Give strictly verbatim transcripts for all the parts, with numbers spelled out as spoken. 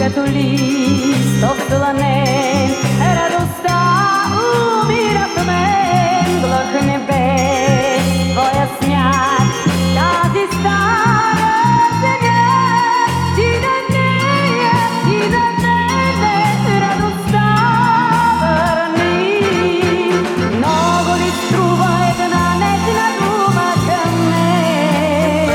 като лист остланен, радостта умира в мен, благ небе, твоя смях, тази стара земя, ти на нея, ти на тебе, радостта върни. Много ли струва една нежна дума към мен?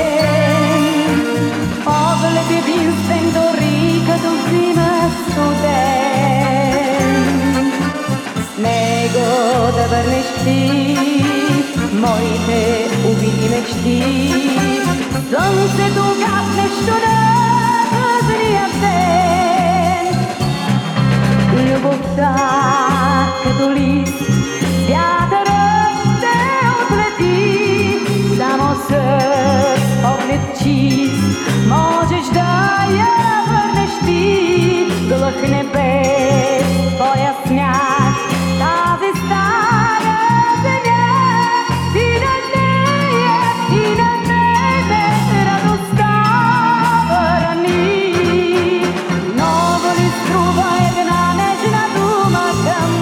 Поглед единствен, дори като зима студен. С него да върнеш ти моите убити мечти. Слънцето гаснещо на празния ден. Любовта като лист, вятърът ще отлети. Само с поглед чист можеш да я върнеш ти. Благ небес, твоя смях, тази стара земя, ти на нея, ти на тебе, радостта върни. Много ли струва една нежна дума към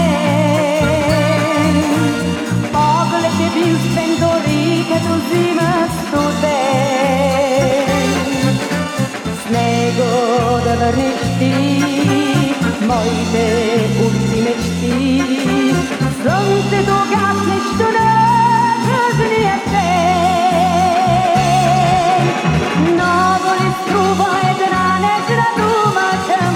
мен? Поглед единствен, дори като зима студен. С него да върнеш ти моите убити мечти. Слънцето гаснещо на празния ден. Много ли струва една нежна дума към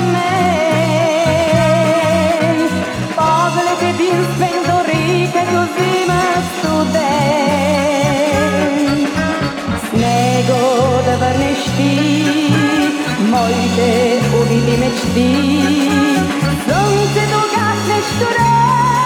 мен? Поглед единствен, дори като зима студен. С него да върнеш ти моите убити мечти. Слънцето гаснещо на